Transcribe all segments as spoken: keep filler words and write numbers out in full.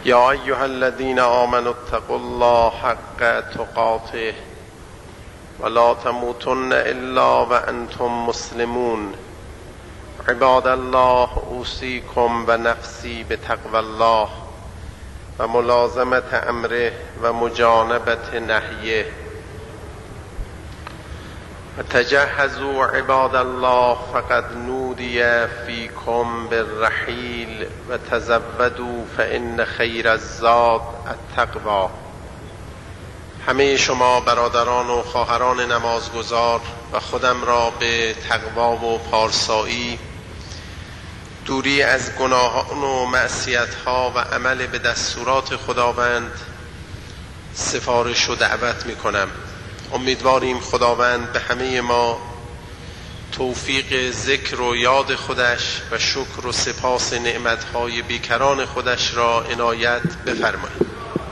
یا ایها الذین آمنوا اتقوا الله حق تقاته ولا تموتن الا وانتم مسلمون. عباد الله اوصیکم و نفسی بتقوی الله و ملازمت امره و مجانبت نهیه. و تجهزوا عباد الله فقد نودی فیکم بالرحیل و تزودوا فان خیر الزاد التقوی. همه شما برادران و خواهران نمازگزار و خودم را به تقوا و پارسایی، دوری از گناهان و معصیت‌ها و عمل به دستورات خداوند سفارش و دعوت می‌کنم. امیدواریم خداوند به همه ما توفیق ذکر و یاد خودش و شکر و سپاس نعمت‌های بیکران خودش را عنایت بفرماید.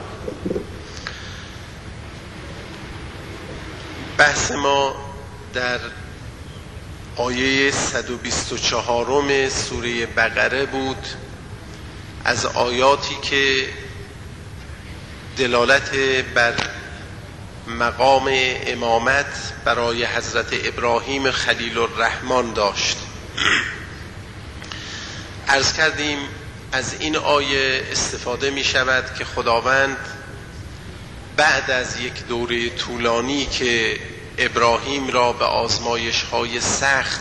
بحث ما در آیه صد و بیست و چهار سوره بقره بود، از آیاتی که دلالت بر مقام امامت برای حضرت ابراهیم خلیل الرحمن داشت. عرض کردیم از این آیه استفاده می شود که خداوند بعد از یک دوره طولانی که ابراهیم را به آزمایش های سخت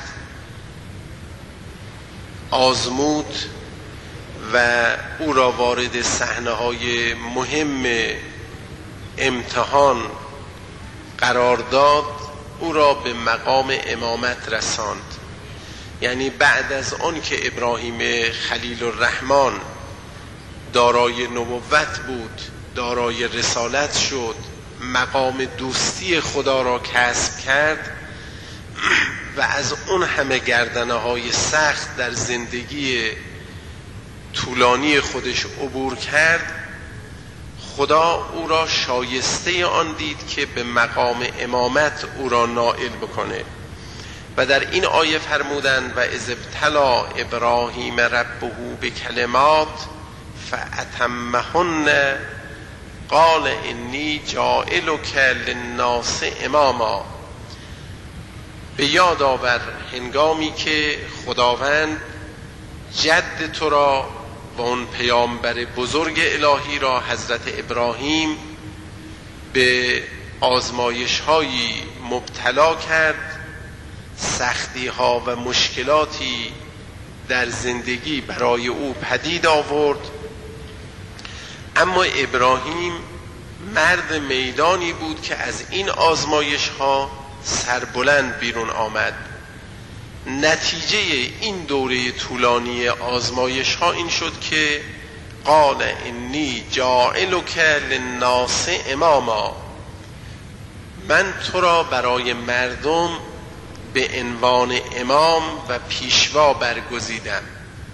آزمود و او را وارد صحنه های مهم امتحان قرار داد، او را به مقام امامت رساند. یعنی بعد از آن که ابراهیم خلیل الرحمن دارای نبوت بود، دارای رسالت شد، مقام دوستی خدا را کسب کرد و از اون همه گردنه های سخت در زندگی طولانی خودش عبور کرد، خدا او را شایسته آن دید که به مقام امامت او را نائل بکنه و در این آیه فرمودند و اذ ابتلی ابراهیم ربه بکلمات فاتمهن قال انی جاعلک للناس اماما. به یاد آور هنگامی که خداوند جد تو را و اون پیامبر بزرگ الهی را حضرت ابراهیم به آزمایش هایی مبتلا کرد، سختی ها و مشکلاتی در زندگی برای او پدید آورد، اما ابراهیم مرد میدانی بود که از این آزمایش ها سربلند بیرون آمد. نتیجه این دوره طولانی آزمایش ها این شد که قال انی جاعلک للناس اماما، من تو را برای مردم به عنوان امام و پیشوا برگزیدم.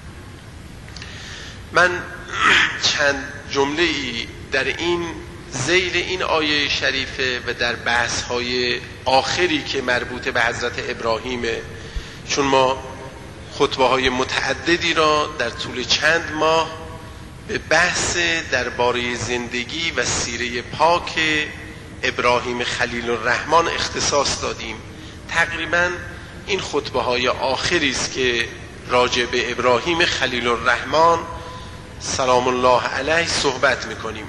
من چند جمله ای در این ذیل این آیه شریفه و در بحث های آخری که مربوط به حضرت ابراهیمه، چون ما خطبه های متعددی را در طول چند ماه به بحث درباره زندگی و سیره پاک ابراهیم خلیل الرحمن اختصاص دادیم. تقریبا این خطبه های آخری است که راجع به ابراهیم خلیل الرحمن سلام الله علیه صحبت میکنیم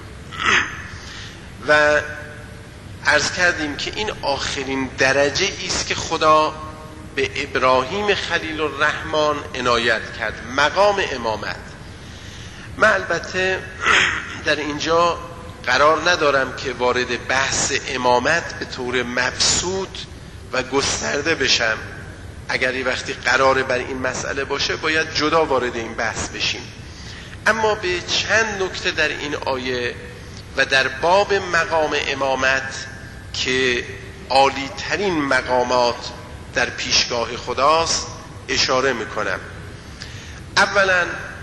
و عرض کردیم که این آخرین درجه است که خدا به ابراهیم خلیل الرحمن عنایت کرد، مقام امامت. من البته در اینجا قرار ندارم که وارد بحث امامت به طور مبسوط و گسترده بشم. اگر یه وقتی قراره بر این مسئله باشه باید جدا وارد این بحث بشیم، اما به چند نکته در این آیه و در باب مقام امامت که عالی ترین مقامات در پیشگاه خداست اشاره میکنم. اولا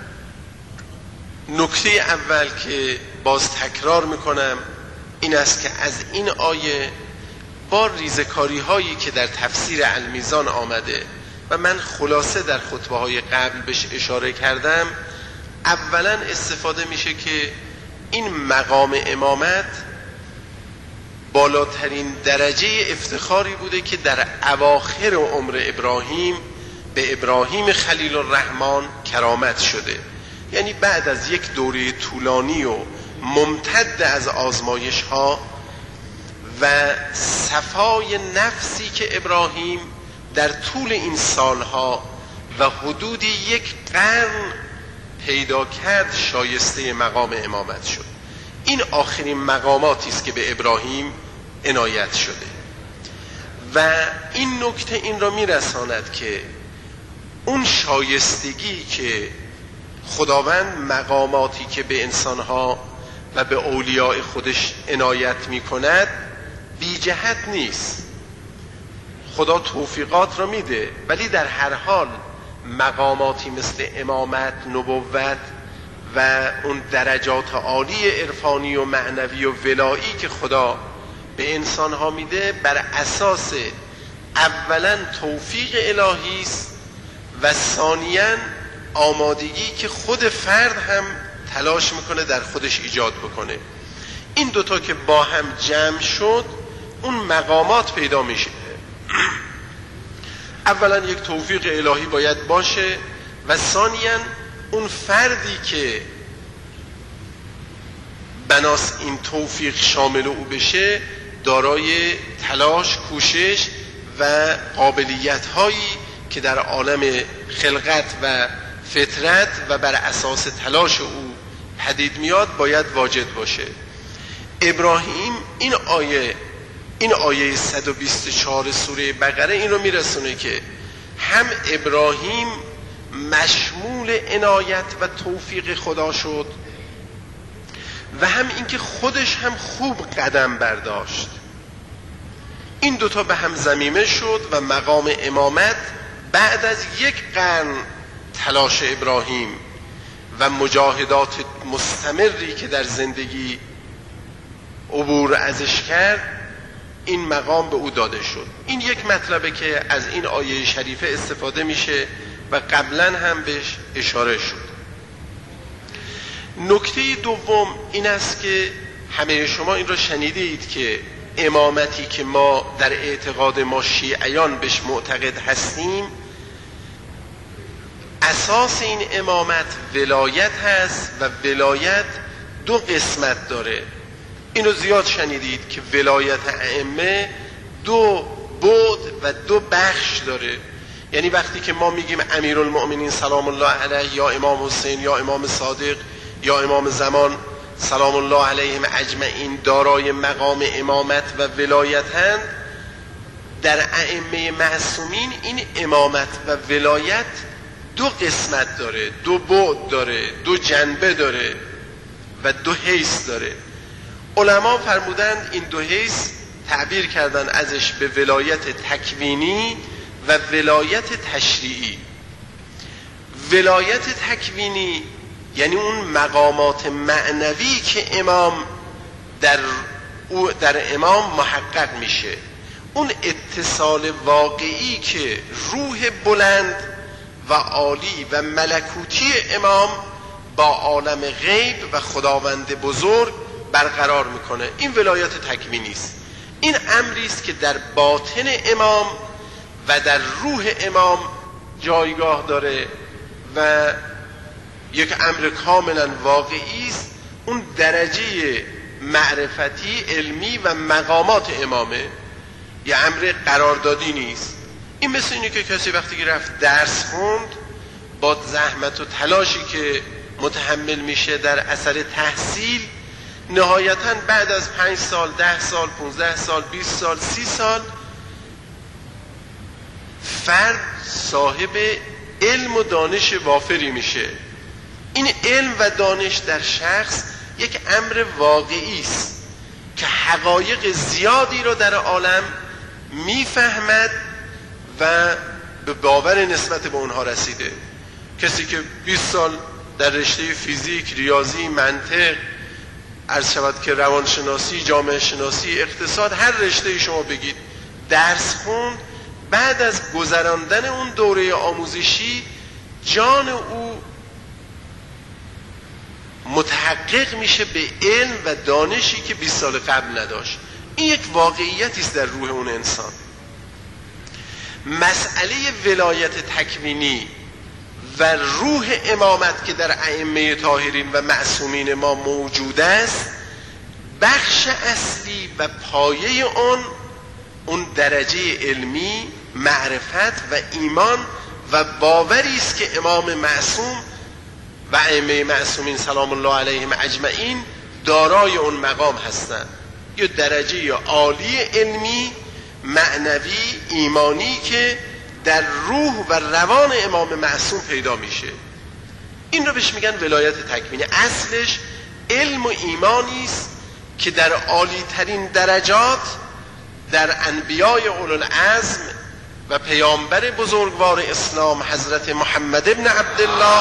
نکته اول که باز تکرار میکنم این است که از این آیه با ریزکاری هایی که در تفسیر المیزان آمده و من خلاصه در خطبه های قبل بهش اشاره کردم، اولا استفاده میشه که این مقام امامت بالاترین درجه افتخاری بوده که در اواخر عمر ابراهیم به ابراهیم خلیل الرحمن کرامت شده. یعنی بعد از یک دوره طولانی و ممتد از آزمایش ها و صفای نفسی که ابراهیم در طول این سالها و حدود یک قرن پیدا کرد شایسته مقام امامت شد. این آخرین مقاماتی است که به ابراهیم عنایت شده و این نکته این را میرساند که اون شایستگی که خداوند مقاماتی که به انسانها و به اولیاء خودش عنایت میکند بی جهت نیست. خدا توفیقات را میده، ولی در هر حال مقاماتی مثل امامت، نبوت و اون درجات عالی عرفانی و معنوی و ولایی که خدا به انسانها میده بر اساس اولا توفیق الهی است و ثانیاً آمادگی که خود فرد هم تلاش میکنه در خودش ایجاد بکنه. این دوتا که با هم جمع شد اون مقامات پیدا میشه. اولا یک توفیق الهی باید باشه و ثانیاً اون فردی که بناس این توفیق شامل او بشه دارای تلاش، کوشش و قابلیت هایی که در عالم خلقت و فطرت و بر اساس تلاش او پدید میاد باید واجد باشه. ابراهیم این آیه این آیه صد و بیست و چهار سوره بقره این رو میرسونه که هم ابراهیم مشمول عنایت و توفیق خدا شد و هم اینکه خودش هم خوب قدم برداشت. این دوتا به هم ضمیمه شد و مقام امامت بعد از یک قرن تلاش ابراهیم و مجاهدات مستمری که در زندگی عبور ازش کرد این مقام به او داده شد. این یک مطلبه که از این آیه شریفه استفاده میشه و قبلا هم بهش اشاره شد. نکته دوم این است که همه شما این را شنیده اید که امامتی که ما در اعتقاد ما شیعیان بهش معتقد هستیم اساس این امامت ولایت هست و ولایت دو قسمت داره. اینو زیاد شنیدید که ولایت ائمه دو بعد و دو بخش داره. یعنی وقتی که ما میگیم امیرالمؤمنین سلام الله علیه یا امام حسین یا امام صادق یا امام زمان سلام الله علیهم اجمعین دارای مقام امامت و ولایتند، در ائمه معصومین این امامت و ولایت دو قسمت داره، دو بعد داره، دو جنبه داره و دو حیث داره. علما فرمودند این دو حیث تعبیر کردن ازش به ولایت تکوینی و ولایت تشریعی. ولایت تکوینی یعنی اون مقامات معنوی که امام در او در امام محقق میشه، اون اتصال واقعی که روح بلند و عالی و ملکوتی امام با عالم غیب و خداوند بزرگ برقرار میکنه، این ولایت تکوینی است. این امری است که در باطن امام و در روح امام جایگاه داره و یک امر کاملا واقعی است. اون درجه معرفتی، علمی و مقامات امامه، یه امر قراردادی نیست. این مثل اینه که کسی وقتی که رفت درس خوند با زحمت و تلاشی که متحمل میشه در اثر تحصیل، نهایتاً بعد از پنج سال، ده سال، پونزده سال، بیست سال، سی سال فرد صاحب علم و دانش وافری میشه. این علم و دانش در شخص یک امر واقعی است که حقایق زیادی رو در عالم میفهمد و به باور نسبت به اونها رسیده. کسی که بیست سال در رشته فیزیک، ریاضی، منطق، عرض شود که روانشناسی، جامعه شناسی، اقتصاد، هر رشته شما بگید درس خوند، بعد از گذراندن اون دوره آموزشی جان او متحول متحقق میشه به علم و دانشی که بیست سال قبل نداشت. این یک واقعیتی است در روح اون انسان. مسئله ولایت تکوینی و روح امامت که در ائمه طاهرین و معصومین ما موجود است، بخش اصلی و پایه اون اون درجه علمی، معرفت و ایمان و باوری است که امام معصوم و ائمه معصومین سلام الله علیهم اجمعین دارای اون مقام هستند. یه درجه عالی علمی، معنوی، ایمانی که در روح و روان امام معصوم پیدا میشه. این رو بهش میگن ولایت تکوینی. اصلش علم و ایمانی است که در عالی ترین درجات در انبیای اولوالعزم و پیامبر بزرگوار اسلام حضرت محمد ابن عبدالله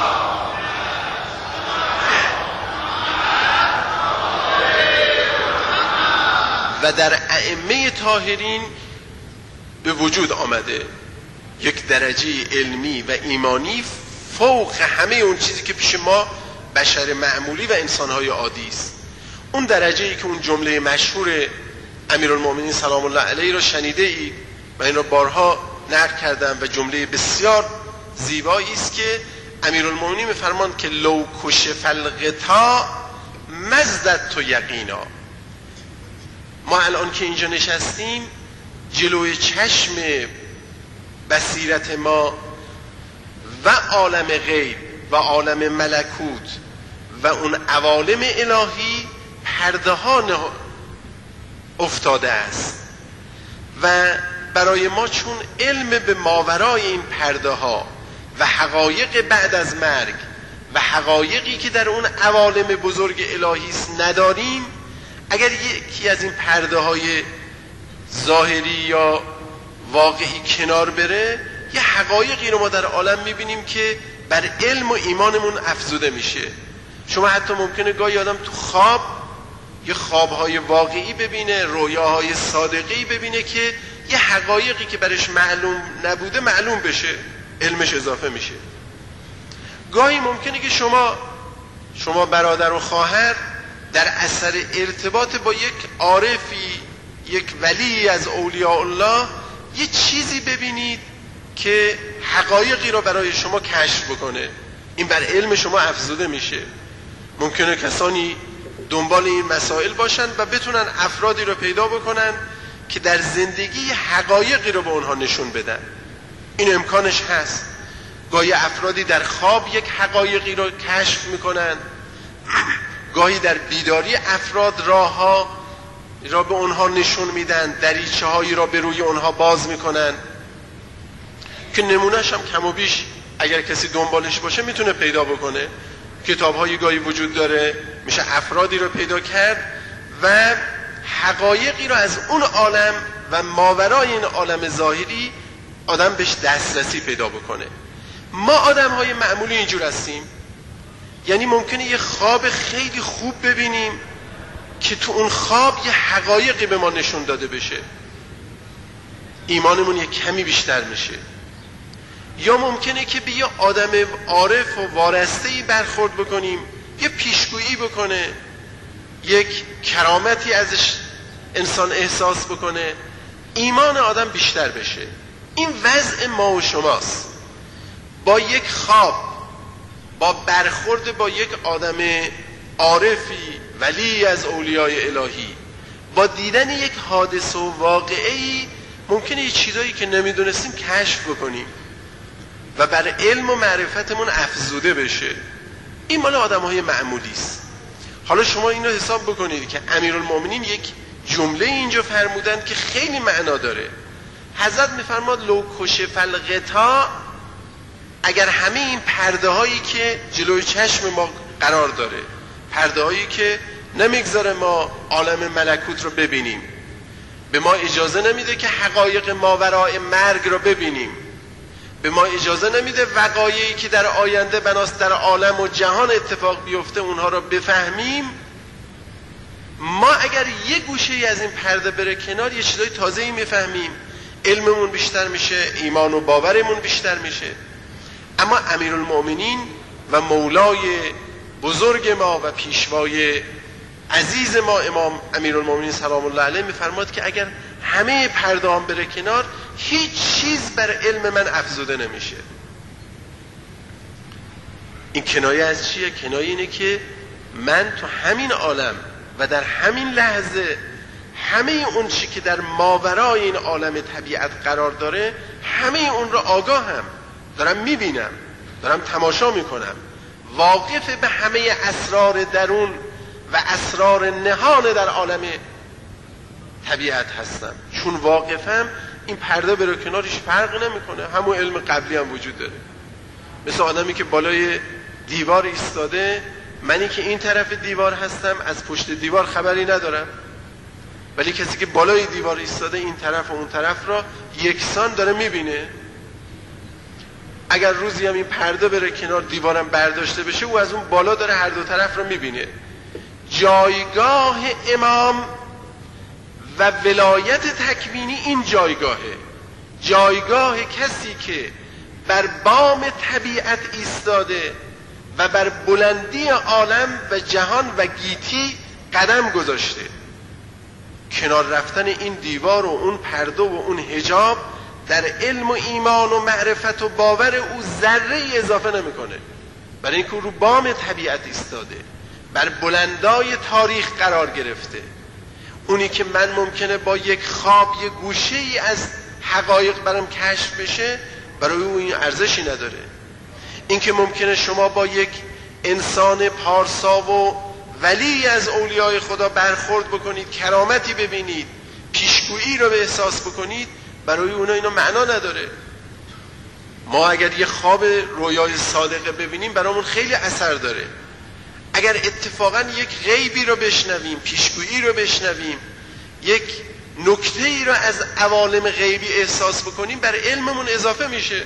و در ائمه طاهرین به وجود آمده. یک درجه علمی و ایمانی فوق همه اون چیزی که پیش ما بشر معمولی و انسانهای عادی است. اون درجه‌ای که اون جمله مشهور امیرالمؤمنین سلام الله علیه را شنیده ای و این را بارها نقل کردم و جمله بسیار زیبایی است که امیرالمؤمنین می‌فرماند که لو کشف الغطاء مزددت یقینا. ما الان که اینجا نشستیم جلوی چشم بصیرت ما و عالم غیب و عالم ملکوت و اون عوالم الهی پرده ها افتاده است و برای ما چون علم به ماورای این پرده ها و حقایق بعد از مرگ و حقایقی که در اون عوالم بزرگ الهی است نداریم، اگر یکی از این پرده های ظاهری یا واقعی کنار بره، یه حقایقی رو ما در عالم میبینیم که بر علم و ایمانمون افزوده میشه. شما حتی ممکنه گاهی آدم تو خواب یه خوابهای واقعی ببینه، رویاهای صادقی ببینه که یه حقایقی که برش معلوم نبوده معلوم بشه، علمش اضافه میشه. گاهی ممکنه که شما شما برادر و خواهر در اثر ارتباط با یک عارفی، یک ولی از اولیاء الله، یه چیزی ببینید که حقایقی را برای شما کشف بکنه. این بر علم شما افزوده میشه. ممکنه کسانی دنبال این مسائل باشن و بتونن افرادی رو پیدا بکنن که در زندگی حقایقی رو به اونها نشون بدن. این امکانش هست. گاهی افرادی در خواب یک حقایقی رو کشف میکنن، گاهی در بیداری افراد راهها را به اونها نشون میدن، دریچه هایی را به روی اونها باز میکنن که نمونهش هم کم و بیش اگر کسی دنبالش باشه میتونه پیدا بکنه. کتاب هایی گاهی وجود داره، میشه افرادی رو پیدا کرد و حقایقی رو از اون عالم و ماورای این عالم ظاهری آدم بهش دسترسی پیدا بکنه. ما آدم های معمولی اینجور هستیم، یعنی ممکنه یه خواب خیلی خوب ببینیم که تو اون خواب یه حقایقی به ما نشون داده بشه، ایمانمون یه کمی بیشتر میشه. یا ممکنه که به یه آدم عارف و وارسته‌ای برخورد بکنیم، یه پیشگویی بکنه، یک کرامتی ازش انسان احساس بکنه، ایمان آدم بیشتر بشه. این وضع ما و شماست. با یک خواب، با برخورد با یک آدم عارفی ولی از اولیای الهی، با دیدن یک حادثه و واقعی، ممکنه یه چیزایی که نمیدونستیم کشف بکنیم و بر علم و معرفتمون افزوده بشه. این مال آدم‌های معمولی است. حالا شما اینو حساب بکنید که امیرالمؤمنین یک جمله اینجا فرمودند که خیلی معنا داره. حضرت میفرماد لو کشف الغطاء، اگر همه این پرده هایی که جلوی چشم ما قرار داره، پرده هایی که نمیگذاره ما عالم ملکوت رو ببینیم، به ما اجازه نمیده که حقایق ماورای مرگ رو ببینیم، به ما اجازه نمیده وقایعی که در آینده بناست در عالم و جهان اتفاق بیفته اونها رو بفهمیم. ما اگر یه گوشه از این پرده بره کنار، یه چیزای تازه‌ای میفهمیم، علممون بیشتر میشه، ایمان و باورمون بیشتر میشه. اما امیرالمؤمنین و مولای بزرگ ما و پیشوای عزیز ما امام امیرالمومنین سلام الله علیه میفرماد که اگر همه پرده هم بره کنار، هیچ چیز بر علم من افزوده نمیشه. این کنایه از چیه؟ کنایه اینه که من تو همین عالم و در همین لحظه همه اون چی که در ماورای این عالم طبیعت قرار داره، همه اون رو آگاهم، دارم میبینم، دارم تماشا میکنم، واقف به همه اسرار درون و اسرار نهان در عالم طبیعت هستم. چون واقفم، این پرده بره کنارش فرق نمیکنه، همون علم قبلی هم وجود داره. مثل آدمی که بالای دیوار ایستاده، منی که این طرف دیوار هستم از پشت دیوار خبری ندارم، ولی کسی که بالای دیوار ایستاده این طرف و اون طرف را یکسان داره میبینه. اگر روزی هم این پرده بره کنار، دیوارم برداشته بشه، او از اون بالا داره هر دو طرف رو میبینه. جایگاه امام و ولایت تکوینی این جایگاهه، جایگاه کسی که بر بام طبیعت ایستاده و بر بلندی عالم و جهان و گیتی قدم گذاشته. کنار رفتن این دیوار و اون پرده و اون حجاب در علم و ایمان و معرفت و باور او ذره اضافه نمیکنه، برای اینکه رو بام طبیعت ایستاده، بر بلندای تاریخ قرار گرفته. اونی که من ممکنه با یک خواب یک گوشه ای از حقایق برام کشف بشه، برای او این ارزشی نداره. این که ممکنه شما با یک انسان پارسا و ولی از اولیای خدا برخورد بکنید، کرامتی ببینید، پیشگویی رو به احساس بکنید، برای اونا اینو معنا نداره. ما اگر یه خواب رویای صادقه ببینیم، برامون خیلی اثر داره. اگر اتفاقا یک غیبی رو بشنویم، پیشگویی رو بشنویم، یک نکته ای رو از عوالم غیبی احساس بکنیم، بر علممون اضافه میشه.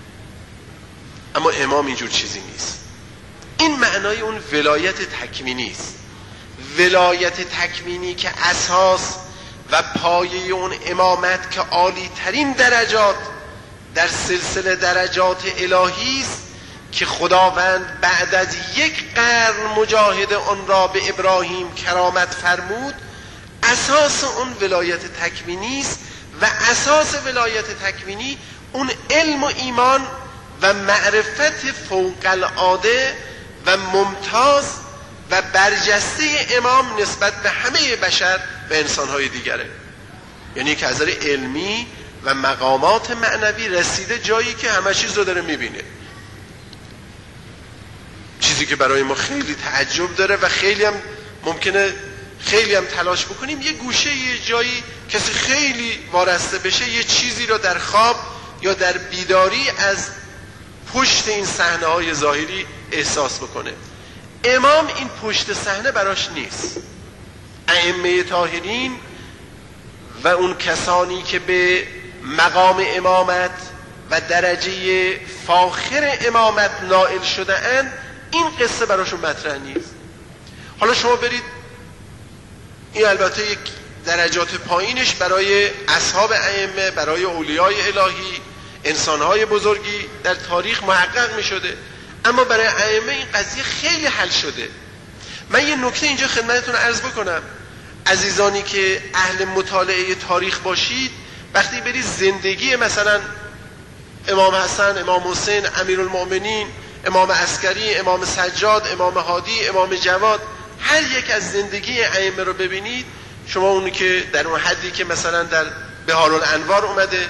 اما امام اینجور چیزی نیست. این معنای اون ولایت تکوینی است. ولایت تکوینی که اساس و پایه اون امامت که عالی ترین درجات در سلسله درجات الهی است، که خداوند بعد از یک قرن مجاهد آن را به ابراهیم کرامت فرمود، اساس اون ولایت تکوینی است. و اساس ولایت تکوینی اون علم و ایمان و معرفت فوق العاده و ممتاز و برجسته امام نسبت به همه بشر و انسانهای دیگره. یعنی که از نظر علمی و مقامات معنوی رسیده جایی که همه چیز رو داره میبینه، چیزی که برای ما خیلی تعجب داره و خیلی هم ممکنه خیلی هم تلاش بکنیم یه گوشه یه جایی کسی خیلی وارسته بشه، یه چیزی رو در خواب یا در بیداری از پشت این صحنه های ظاهری احساس بکنه. امام این پشت صحنه براش نیست. ائمه طاهرین و اون کسانی که به مقام امامت و درجه فاخر امامت نائل شده اند، این قصه براشون مطرح نیست. حالا شما برید، این البته یک درجات پایینش برای اصحاب ائمه، برای اولیای الهی، انسانهای بزرگی در تاریخ محقق می شده، اما برای ائمه این قضیه خیلی حل شده. من یه نکته اینجا خدمتتون عرض بکنم. عزیزانی که اهل مطالعه تاریخ باشید، وقتی برید زندگی مثلا امام حسن، امام حسین، امیرالمؤمنین، امام عسکری، امام سجاد، امام هادی، امام جواد، هر یک از زندگی ائمه رو ببینید، شما اونی که در اون حدی که مثلا در بهارالانوار اومده،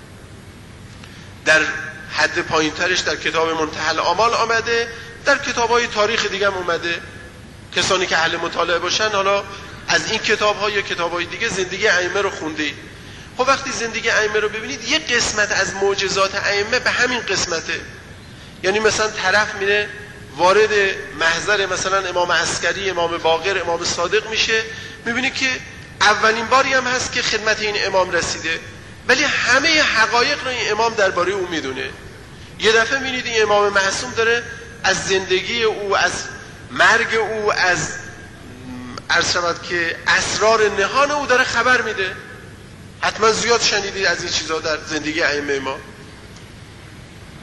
در حد پایینترش در کتاب منتهی الآمال آمده، در کتاب‌های تاریخ دیگه هم اومده. کسانی که اهل مطالعه باشن حالا از این کتاب‌ها یا کتاب‌های دیگه زندگی ائمه رو خوندید. خب وقتی زندگی ائمه رو ببینید، یه قسمت از معجزات ائمه به همین قسمته. یعنی مثلا طرف میره وارد محضر مثلا امام عسکری، امام باقر، امام صادق میشه، میبینی که اولین باری هم هست که خدمت این امام رسیده، ولی همه حقایق رو این امام درباره او میدونه. یه دفعه میبینید این امام معصوم داره از زندگی او، از مرگ او، از عرض شود که اسرار نهان او داره خبر میده. حتما زیاد شنیدید از این چیزها در زندگی ائمه ما.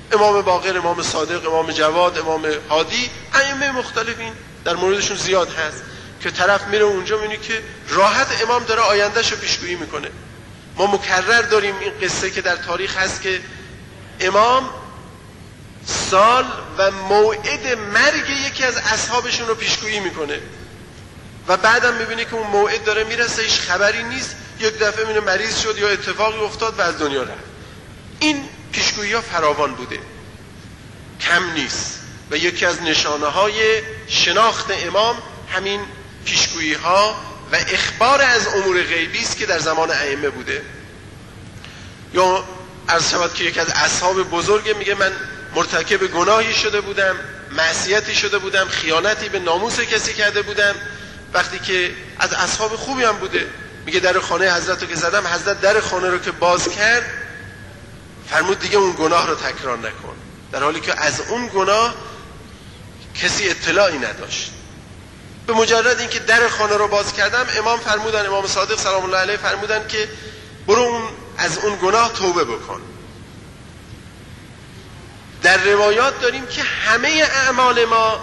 امام باقر، امام صادق، امام جواد، امام هادی، ائمه مختلفین در موردشون زیاد هست که طرف میره اونجا میبینی که راحت امام داره آیندهشو پیشگویی میکنه. ما مکرر داریم این قصه که در تاریخ هست که امام سال و موعد مرگ یکی از اصحابشون رو پیشگویی میکنه و بعدم میبینه که اون موعد داره میرسه، هیچ خبری نیست، یک دفعه میبینه مریض شد یا اتفاقی افتاد و از دنیا رفت. این پیشگویی ها فراوان بوده، کم نیست و یکی از نشانه های شناخت امام همین پیشگویی ها و اخبار از امور غیبی است که در زمان ائمه بوده. یا عرض شود که یکی از اصحاب بزرگ میگه من مرتکب گناهی شده بودم، معصیتی شده بودم، خیانتی به ناموس کسی کرده بودم. وقتی که از اصحاب خوبی هم بوده، میگه در خانه حضرت رو که زدم، حضرت در خانه رو که باز کرد فرمود دیگه اون گناه رو تکرار نکن، در حالی که از اون گناه کسی اطلاعی نداشت. به مجرد اینکه در خانه رو باز کردم، امام فرمودن، امام صادق سلام الله علیه فرمودن که برو اون از اون گناه توبه بکن. در روایات داریم که همه اعمال ما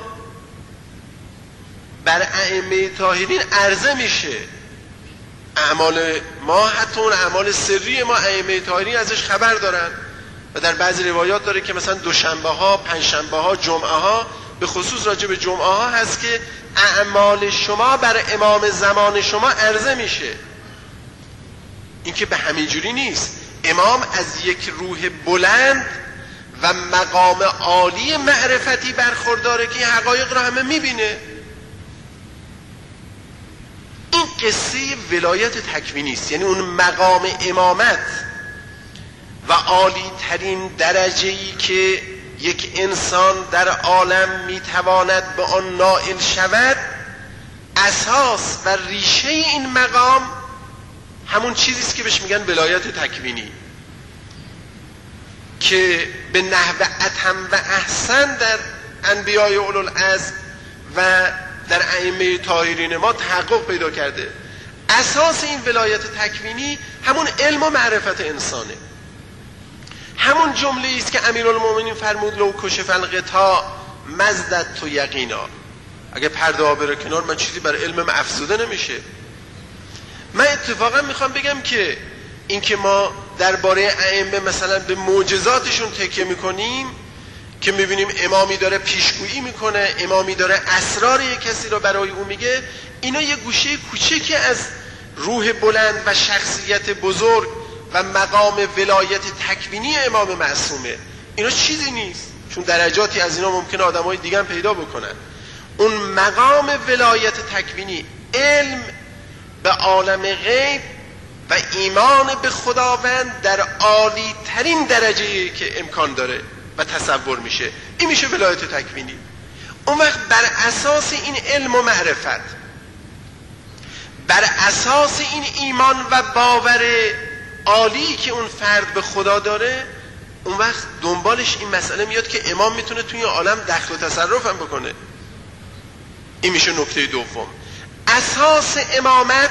بر ائمه طاهرین عرضه میشه. اعمال ما، حتی اون اعمال سری ما، ائمه طاهرین ازش خبر دارن و در بعضی روایات داره که مثلا دوشنبه ها، پنجشنبه ها، جمعه ها، به خصوص راجع به جمعه ها هست که اعمال شما بر امام زمان شما عرضه میشه. این که به همین جوری نیست، امام از یک روح بلند و مقام عالی معرفتی برخورداره که این حقایق را همه میبینه. این قصه ولایت تکوینی است، یعنی اون مقام امامت و عالی ترین درجه‌ای که یک انسان در عالم میتواند به آن نائل شود. اساس و ریشه این مقام همون چیزی است که بهش میگن ولایت تکوینی، که به نحو اتم و احسن در انبیای اولوالعزم و در ائمه طاهرین ما تحقق پیدا کرده. اساس این ولایت تکوینی همون علم و معرفت انسانه. همون جمله است که امیرالمومنین فرمود لو کشف الغطاء مزدت تو یقینا، اگه پرده ها بره کنار من چیزی بر علم من افزوده نمیشه. من اتفاقا میخوام بگم که این که ما درباره ائمه مثلا به معجزاتشون تکیه میکنیم که میبینیم امامی داره پیشگویی میکنه، امامی داره اسرار یک کسی رو برای او میگه، اینا یه گوشه کوچکی از روح بلند و شخصیت بزرگ و مقام ولایت تکوینی امام معصومه. اینا چیزی نیست، چون درجاتی از اینا ممکنه آدمای دیگه هم پیدا بکنن. اون مقام ولایت تکوینی، علم به عالم غیب و ایمان به خداوند در عالی ترین درجه‌ای که امکان داره و تصور میشه، این میشه ولایت تکوینی. اون وقت بر اساس این علم و معرفت، بر اساس این ایمان و باور عالی که اون فرد به خدا داره، اون وقت دنبالش این مسئله میاد که امام میتونه توی عالم دخل و تصرف هم بکنه. این میشه نکته دوم. اساس امامت،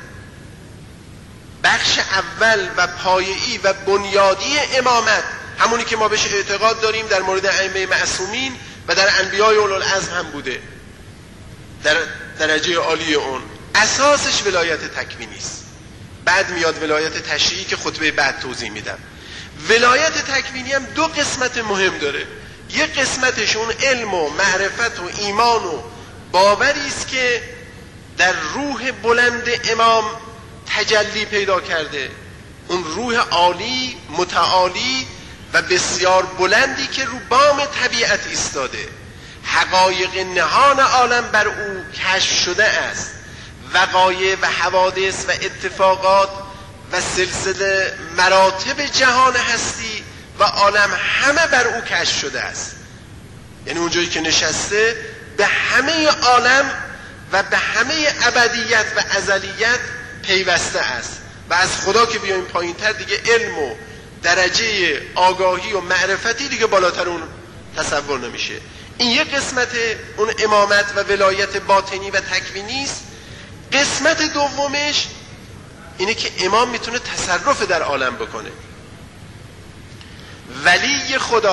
بخش اول و پایه‌ای و بنیادی امامت، همونی که ما بهش اعتقاد داریم در مورد ائمه معصومین و در انبیای اولوالعزم هم بوده، در درجه عالی اون اساسش ولایت تکوینی است. بعد میاد ولایت تشریعی که خطبه بعد توضیح میدم. ولایت تکوینی هم دو قسمت مهم داره. یک قسمتش اون علم و معرفت و ایمان و باوری است که در روح بلند امام تجلی پیدا کرده، اون روح عالی متعالی و بسیار بلندی که رو بام طبیعت ایستاده، حقایق نهان عالم بر او کشف شده است، وقایع و حوادث و اتفاقات و سلسله مراتب جهان هستی و عالم همه بر او کشف شده است. یعنی اونجایی که نشسته به همه عالم و به همه ابدیت و ازلیت پیوسته است و از خدا که بیایم پایین تر دیگه علم و درجه آگاهی و معرفتی دیگه بالاتر اون تصور نمیشه. این یک قسمت اون امامت و ولایت باطنی و تکوینی است. قسمت دومش اینه که امام میتونه تصرف در عالم بکنه. ولی خدا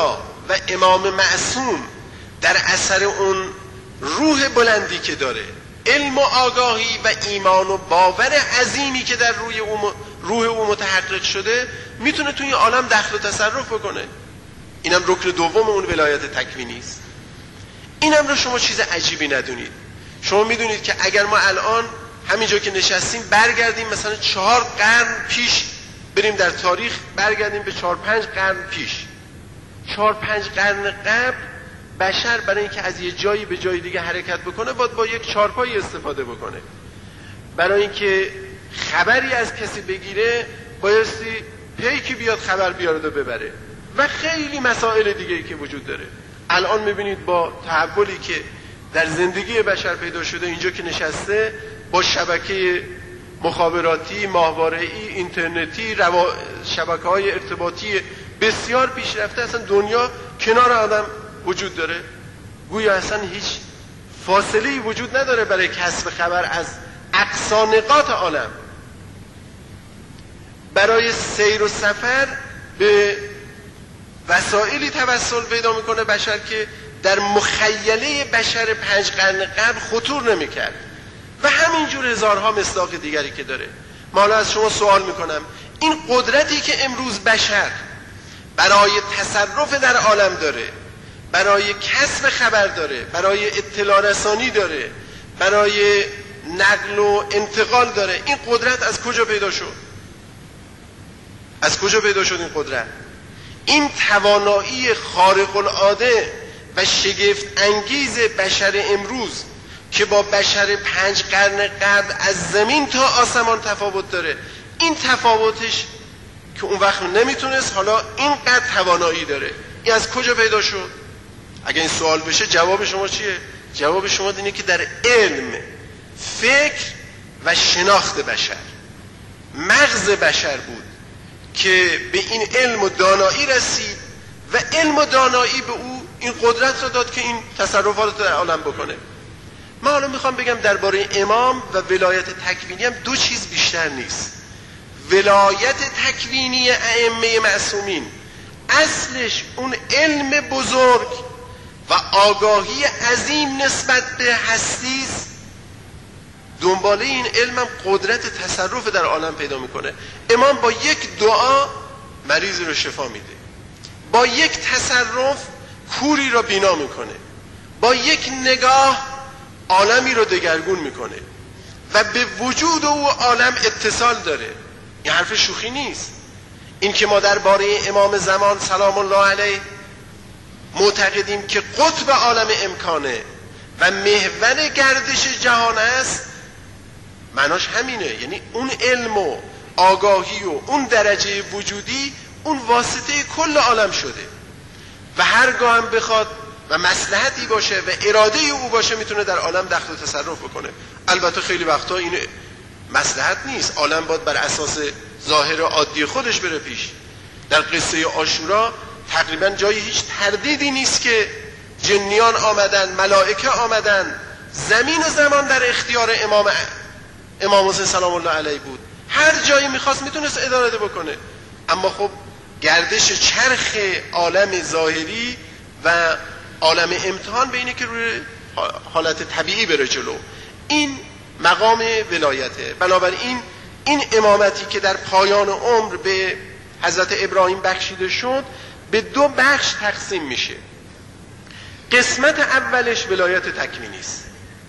و امام معصوم در اثر اون روح بلندی که داره، علم و آگاهی و ایمان و باور عظیمی که در روی او روح او متحقق شده، میتونه توی عالم دخل و تصرف بکنه. اینم رکن دوم اون ولایت تکوینی است. اینم رو شما چیز عجیبی ندونید. شما میدونید که اگر ما الان همینجا که نشستیم برگردیم مثلا چهار قرن پیش، بریم در تاریخ برگردیم به چهار پنج قرن پیش، چهار پنج قرن قبل بشر برای اینکه از یه جایی به جای دیگه حرکت بکنه باید با یک چارپایی استفاده بکنه. برای اینکه خبری از کسی بگیره بایستی پیکی بیاد خبر بیارد و ببره و خیلی مسائل دیگه‌ای که وجود داره. الان میبینید با تحولی که در زندگی بشر پیدا شده، اینجا که نشسته با شبکه مخابراتی، ماهواره‌ای، اینترنتی، روا... شبکه‌های ارتباطی بسیار پیشرفته، اصلا دنیا کنار آدم وجود داره. گویا اصلا هیچ فاصله‌ای وجود نداره برای کسب خبر از اقصا نقاط عالم. برای سیر و سفر به وسایلی توسل پیدا میکنه بشر که در مخیله بشر پنج قرن قبل خطور نمیکرد و همینجور هزارها مصداق دیگری که داره. ما حالا از شما سوال میکنم، این قدرتی که امروز بشر برای تصرف در عالم داره، برای کسب خبر داره، برای اطلاع رسانی داره، برای نقل و انتقال داره، این قدرت از کجا پیدا شد؟ از کجا پیدا شد این قدرت؟ این توانایی خارق العاده و شگفت انگیز بشر امروز که با بشر پنج قرن قبل از زمین تا آسمان تفاوت داره، این تفاوتش که اون وقت نمیتونست حالا اینقدر توانایی داره، این از کجا پیدا شد؟ اگه این سوال بشه جواب شما چیه؟ جواب شما اینه که در علم، فکر و شناخت بشر، مغز بشر بود که به این علم و دانایی رسید و علم و دانایی به او این قدرت را داد که این تصرفات رو در عالم بکنه. من حالا میخوام بگم درباره امام و ولایت تکوینی هم دو چیز بیشتر نیست. ولایت تکوینی ائمه معصومین اصلش اون علم بزرگ و آگاهی عظیم نسبت به هستی است. دنباله این علم هم قدرت تصرف در عالم پیدا میکنه. امام با یک دعا مریض رو شفا میده، با یک تصرف کوری رو بینا میکنه، با یک نگاه عالمی رو دگرگون میکنه و به وجود او عالم اتصال داره. این حرف شوخی نیست. این که ما درباره امام زمان سلام الله علیه معتقدیم که قطب عالم امکانه و محور گردش جهان است، معناش همینه. یعنی اون علم و آگاهی و اون درجه وجودی اون واسطه کل عالم شده و هرگاه هم بخواد و مصلحتی باشه و اراده او باشه میتونه در عالم دخل و تصرف بکنه. البته خیلی وقتا این مصلحت نیست، عالم باید بر اساس ظاهر عادی خودش بره پیش. در قصه عاشورا تقریبا جای هیچ تردیدی نیست که جنیان آمدن، ملائکه آمدن، زمین و زمان در اختیار امام امام حسین سلام الله علیه بود. هر جایی میخواست میتونست اداره بکنه. اما خب گردش چرخ عالم ظاهری و عالم امتحان به اینه که روی حالت طبیعی بره جلو. این مقام ولایته. بنابراین این امامتی که در پایان عمر به حضرت ابراهیم بخشیده شد به دو بخش تقسیم میشه. قسمت اولش ولایت تکوینی است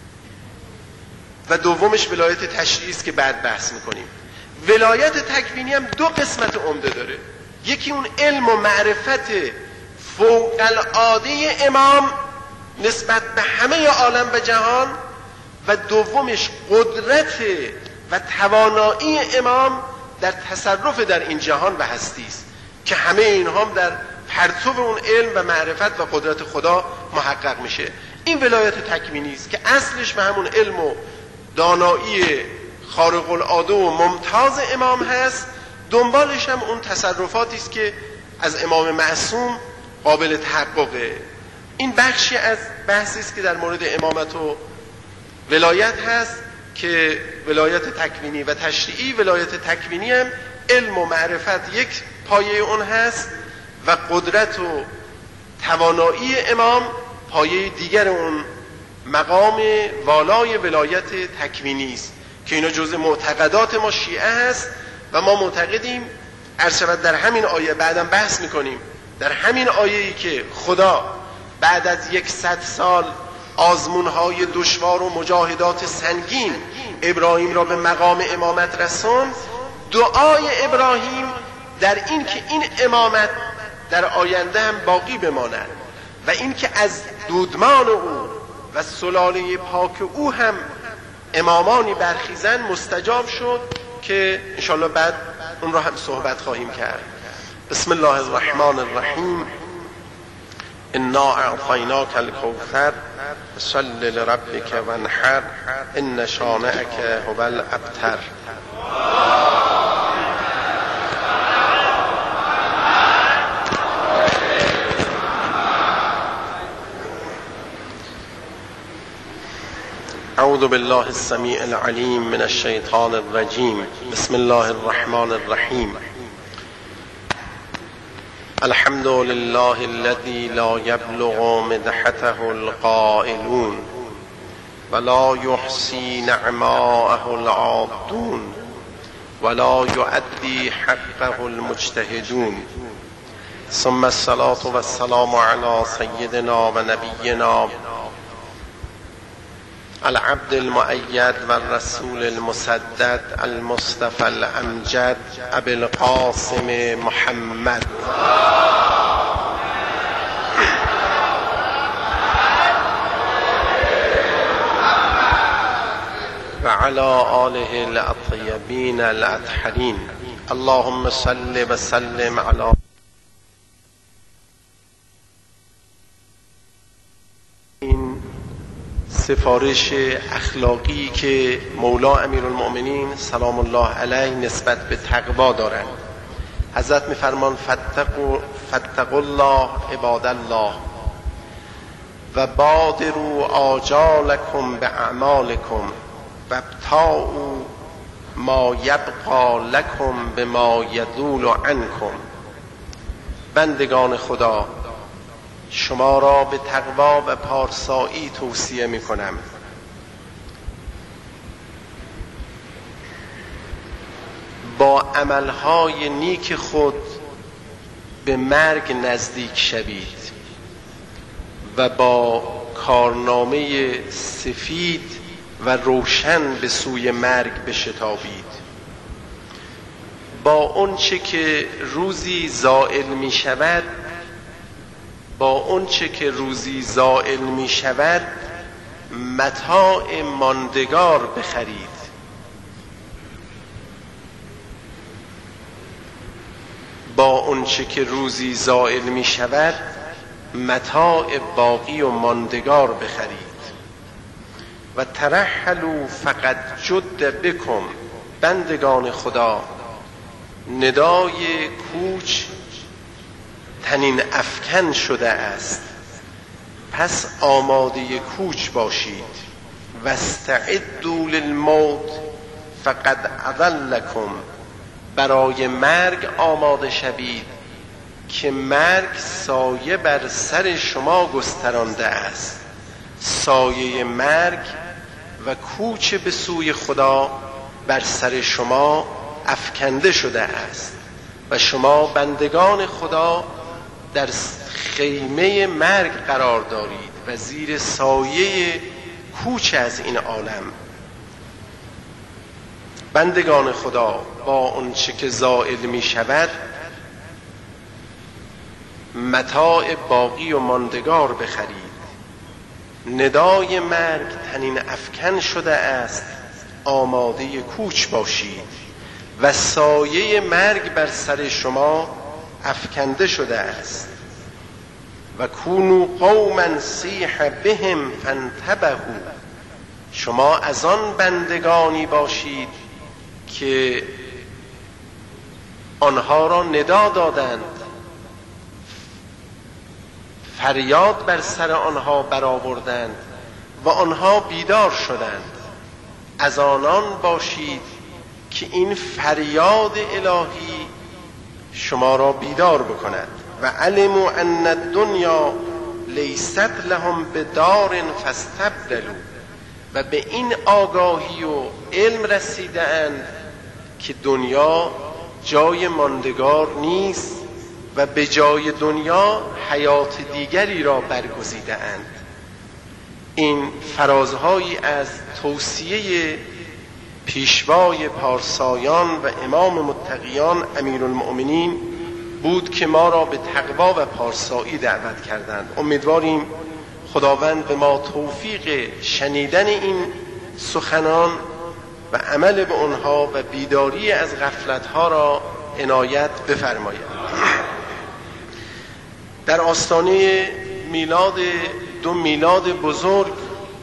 و دومش ولایت تشریعی است که بعد بحث میکنیم. ولایت تکوینی هم دو قسمت عمده داره. یکی اون علم و معرفت فوق العاده امام نسبت به همه عالم و جهان و دومش قدرت و توانایی امام در تصرف در این جهان و هستی است که همه اینها هم در پرتو اون علم و معرفت و قدرت خدا محقق میشه. این ولایت تکوینی است که اصلش به همون علم و دانایی خارق العاده و ممتاز امام هست. دنبالش هم اون تصرفاتی است که از امام معصوم قابل تحققه. این بخشی از بحثی است که در مورد امامت و ولایت هست که ولایت تکوینی و تشریعی. ولایت تکوینی هم علم و معرفت یک پایه اون هست و قدرت و توانایی امام پایه دیگر اون مقام والای ولایت تکوینی است که اینا جزء معتقدات ما شیعه هست و ما معتقدیم ارشد در همین آیه بعدم بحث میکنیم، در همین آیه‌ای که خدا بعد از یکصد سال آزمونهای دشوار و مجاهدات سنگین ابراهیم را به مقام امامت رساند، دعای ابراهیم در این که این امامت در آینده هم باقی بماند و این که از دودمان او و سلاله پاک او هم امامانی برخیزن مستجاب شد که انشاءالله بعد اون را هم صحبت خواهیم کرد. بسم الله الرحمن الرحیم. انا اعطیناک الکوثر فصل لربک وانحر ان شانئک هو الابتر. اعوذ بالله السمیع العلیم من الشیطان الرجیم. بسم الله الرحمن الرحیم. الحمد لله الذي لا يبلغ مدحته القائلون ولا يحصي نعماءه العادون ولا يؤدي حقه المجتهدون ثم الصلاة والسلام على سيدنا ونبينا العبد المؤيد والرسول المسدد المصطفى الأمجد أبي القاسم محمد وعلى آله الطيبين الأطهرين. اللهم صل وسلم على سفارش اخلاقی که مولا امیرالمؤمنین سلام الله علیه نسبت به تقوا دارند. حضرت میفرمان فتقوا فتقوا الله عباد الله و بادروا آجالکم باعمالکم و ابتاعوا ما یبقى لکم بما یزول عنکم. بندگان خدا، شما را به تقوا و پارسایی توصیه می کنم. با عملهای نیک خود به مرگ نزدیک شوید و با کارنامه سفید و روشن به سوی مرگ بشتابید. با اون چه که روزی زائل می شود با اون چه که روزی زائل می شود متاع ماندگار بخرید. با اون چه که روزی زائل می شود متاع باقی و ماندگار بخرید. و ترحلوا فقط جد بکم. بندگان خدا، ندای کوچ تنین افکن شده است، پس آماده کوچ باشید. واستعدوا للموت فقد اضلکم. برای مرگ آماده شوید که مرگ سایه بر سر شما گسترانده است. سایه مرگ و کوچ به سوی خدا بر سر شما افکنده شده است و شما بندگان خدا در خیمه مرگ قرار دارید و زیر سایه کوچ از این عالم. بندگان خدا، با اون چه که زائل می شود متاع باقی و ماندگار بخرید. ندای مرگ تنین افکن شده است، آماده کوچ باشید. و سایه مرگ بر سر شما افکنده شده است. و کونوا قوما صیح بهم فانتبهوا. شما از آن بندگانی باشید که آنها را ندا دادند، فریاد بر سر آنها برآوردند و آنها بیدار شدند. از آنان باشید که این فریاد الهی شما را بیدار بکند. و علموا ان الدنیا لیست لهم بدار فاستبدلوا، و به این آگاهی و علم رسیدند که دنیا جای ماندگار نیست و به جای دنیا حیات دیگری را برگزیده اند. این فرازهایی از توصیه پیشوای پارسایان و امام متقیان امیرالمؤمنین بود که ما را به تقوا و پارسایی دعوت کردند. امیدواریم خداوند به ما توفیق شنیدن این سخنان و عمل به آنها و بیداری از غفلتها را عنایت بفرماید. در آستانه میلاد دو میلاد بزرگ،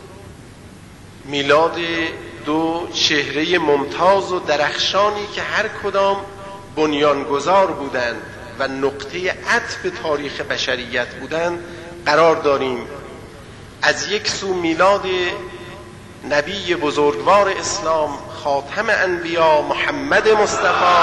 میلاد دو چهره ممتاز و درخشانی که هر کدام بنیانگذار بودند و نقطه عطف تاریخ بشریت بودند قرار داریم. از یک سو میلاد نبی بزرگوار اسلام، خاتم انبیا محمد مصطفی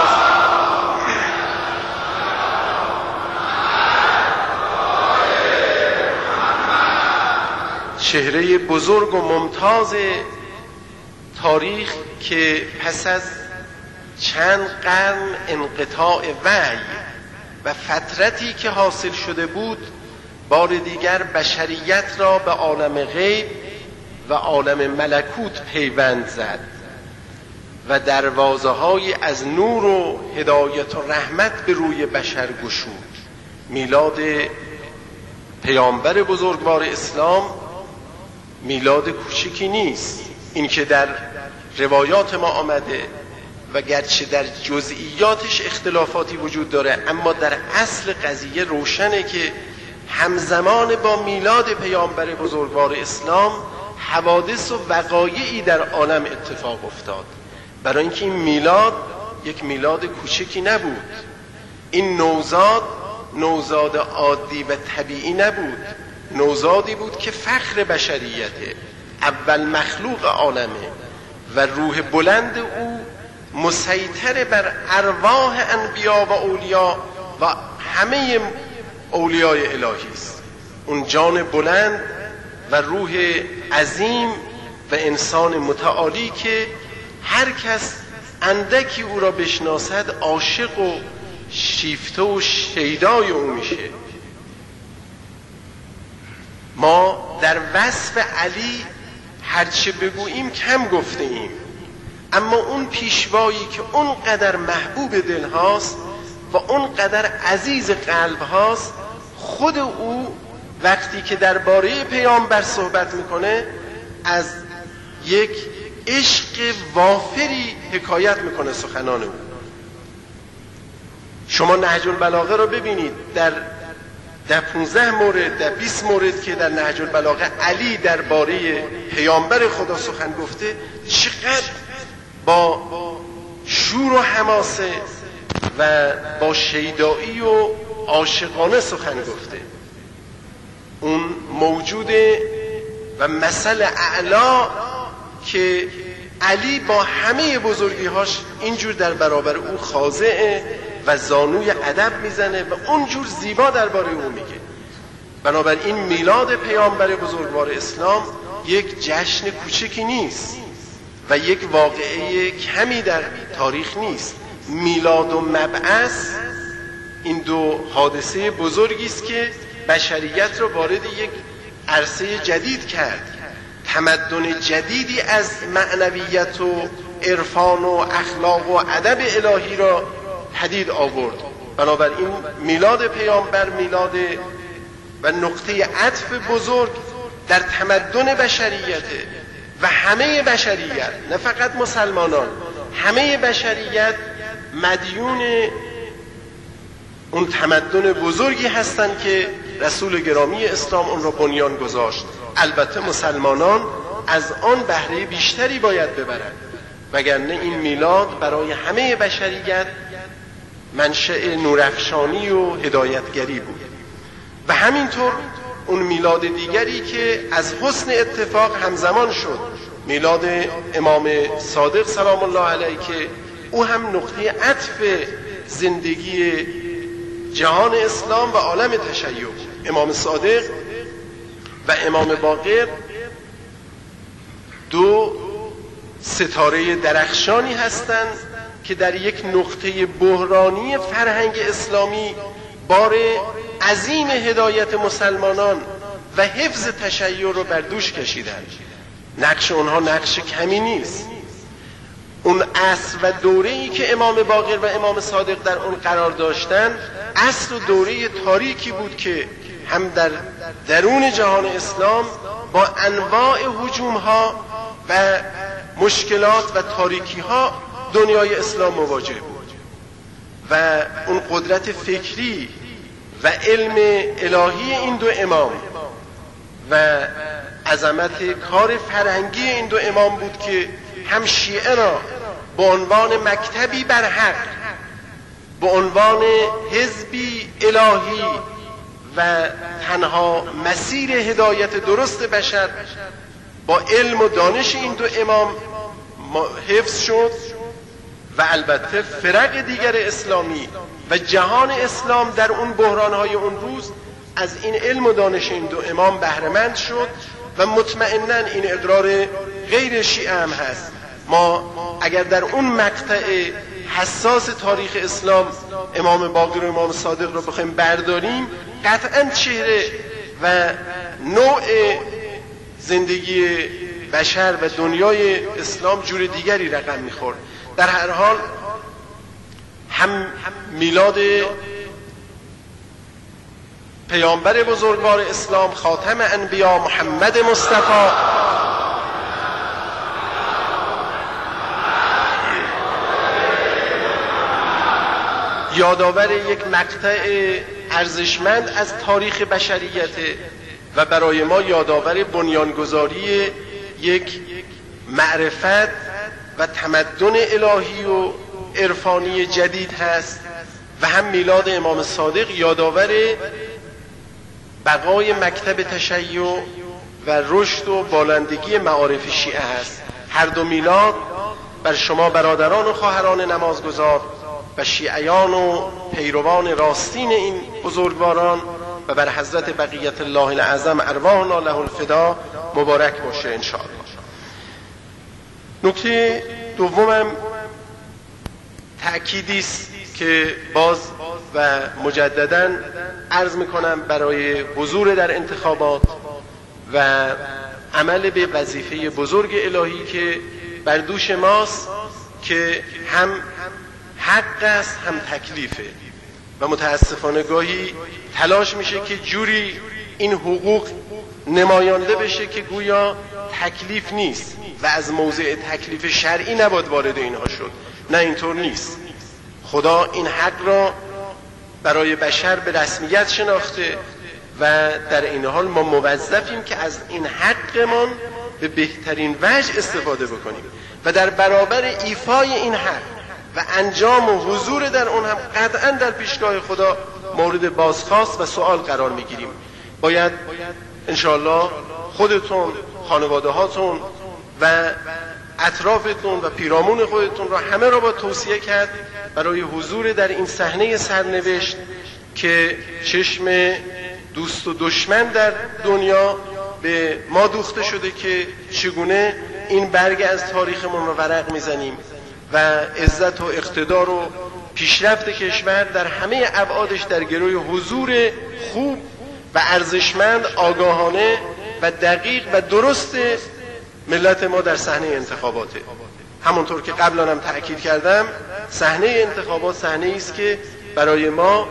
چهره بزرگ و ممتاز تاریخ که پس از چند قرن انقطاع وحی و فترتی که حاصل شده بود، بار دیگر بشریت را به عالم غیب و عالم ملکوت پیوند زد و دروازه‌های از نور و هدایت و رحمت به روی بشر گشود. میلاد پیامبر بزرگوار اسلام میلاد کوچکی نیست. این که در روایات ما آمده و گرچه در جزئیاتش اختلافاتی وجود داره، اما در اصل قضیه روشنه که همزمان با میلاد پیامبر بزرگوار اسلام حوادث و وقایعی در عالم اتفاق افتاد. برای اینکه این میلاد یک میلاد کوچکی نبود. این نوزاد نوزاد عادی و طبیعی نبود، نوزادی بود که فخر بشریته، اول مخلوق عالمه و روح بلند او مسیطر بر ارواح انبیا و اولیا و همه اولیای الهی است. اون جان بلند و روح عظیم و انسان متعالی که هر کس اندکی او را بشناسد عاشق و شیفته و شیدای او میشه. ما در وصف علی هرچه بگوییم کم گفته ایم، اما اون پیشوایی که اونقدر محبوب دل هاست و اونقدر عزیز قلب هاست، خود او وقتی که درباره پیامبر صحبت میکنه از یک عشق وافری حکایت میکنه سخنان او. شما نهج البلاغه رو ببینید، در در پونزده مورد، در بیست مورد که در نهج البلاغه علی درباره پیامبر خدا سخن گفته، چقدر با شور و حماسه و با شیدایی و عاشقانه سخن گفته. اون موجوده و مثل اعلا که علی با همه بزرگی‌هاش اینجور در برابر او خاضعه و زانوی ادب میزنه و اونجور زیبا درباره او میگه. بنابراین میلاد پیامبر بزرگوار اسلام یک جشن کوچکی نیست و یک واقعه کمی در تاریخ نیست. میلاد و مبعث این دو حادثه بزرگی است که بشریت را وارد یک عرصه جدید کرد. تمدن جدیدی از معنویت و عرفان و اخلاق و ادب الهی را پدید آورد. بنابراین میلاد پیامبر میلاد و نقطه عطف بزرگ در تمدن بشریته و همه بشریت، نه فقط مسلمانان، همه بشریت مدیون اون تمدن بزرگی هستند که رسول گرامی اسلام اون را بنیان گذاشت. البته مسلمانان از آن بهره بیشتری باید ببرند، وگرنه این میلاد برای همه بشریت منشأ نورافشانی و هدایتگری بود. و همینطور اون میلاد دیگری که از حسن اتفاق همزمان شد، میلاد امام صادق سلام الله علیه که او هم نقطه عطف زندگی جهان اسلام و عالم تشیع. امام صادق و امام باقر دو ستاره درخشانی هستند که در یک نقطه بحرانی فرهنگ اسلامی بار عظیم هدایت مسلمانان و حفظ تشیع رو بر دوش کشیدند. نقش اونها نقش کمی نیست. اون عصر و دوره‌ای که امام باقر و امام صادق در اون قرار داشتند عصر و دوره تاریکی بود که هم در درون جهان اسلام با انواع هجوم‌ها و مشکلات و تاریکی‌ها دنیای اسلام مواجه بود و اون قدرت فکری و علم الهی این دو امام و عظمت کار فرهنگی این دو امام بود که هم شیعه را به عنوان مکتبی بر حق، به عنوان حزبی الهی و تنها مسیر هدایت درست بشر با علم و دانش این دو امام حفظ شد و البته فرق دیگر اسلامی و جهان اسلام در اون بحرانهای اون روز از این علم و دانش این دو امام بهره‌مند شد و مطمئناً این اقرار غیر شیعه هم هست. ما اگر در اون مقطع حساس تاریخ اسلام امام باقر و امام صادق رو بخوایم برداریم، قطعاً چهره و نوع زندگی بشر و دنیای اسلام جور دیگری رقم میخورد. در هر حال هم میلاد پیامبر بزرگوار اسلام خاتم انبیا محمد مصطفی یادآور یک مقطع ارزشمند از تاریخ بشریت و برای ما یادآور بنیانگذاری یک معرفت و تمدن الهی و عرفانی جدید هست و هم میلاد امام صادق یادآور بقای مکتب تشیع و رشد و بالندگی معارف شیعه هست. هر دو میلاد بر شما برادران و خواهران نمازگزار و شیعیان و پیروان راستین این بزرگواران و بر حضرت بقیت الله الاعظم ارواحنا له الفدا مبارک باشه انشاءالله. نکته دومم تأکیدی است که باز و مجدداً عرض میکنم برای حضور در انتخابات و عمل به وظیفه بزرگ الهی که بر دوش ماست که هم حق است هم تکلیفه و متاسفانه گاهی تلاش میشه که جوری این حقوق نمایانده بشه که گویا تکلیف نیست و از موضع تکلیف شرعی نباید وارد اینها شد. نه، اینطور نیست. خدا این حق را برای بشر به رسمیت شناخته و در این حال ما موظفیم که از این حقمان به بهترین وجه استفاده بکنیم و در برابر ایفای این حق و انجام و حضور در اون هم قطعا در پیشگاه خدا مورد بازخواست و سوال قرار میگیریم. باید انشاءالله خودتون، خانواده هاتون و اطرافتون و پیرامون خودتون را همه را با توصیه کرد برای حضور در این صحنه سرنوشت که چشم دوست و دشمن در دنیا به ما دوخته شده که چگونه این برگ از تاریخمون رو ورق میزنیم و عزت و اقتدار و پیشرفت کشور در همه ابعادش در گروی حضور خوب و ارزشمند، آگاهانه و دقیق و درست ملت ما در صحنه انتخاباته. همونطور که قبلا هم تأکید کردم، صحنه انتخابات صحنه است که برای ما